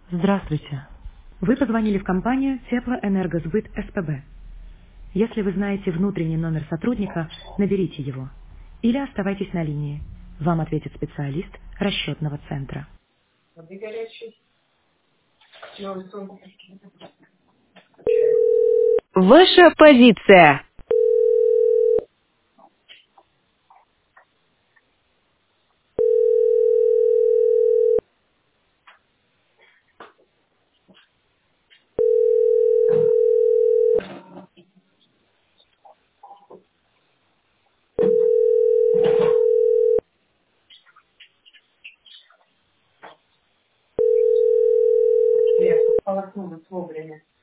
Здравствуйте. Вы позвонили в компанию Теплоэнергосбыт СПБ. Если вы знаете внутренний номер сотрудника, наберите его. Или оставайтесь на линии. Вам ответит специалист расчетного центра. Воды горячей. Новый сон. Ваша позиция. Я полоснулась вовремя.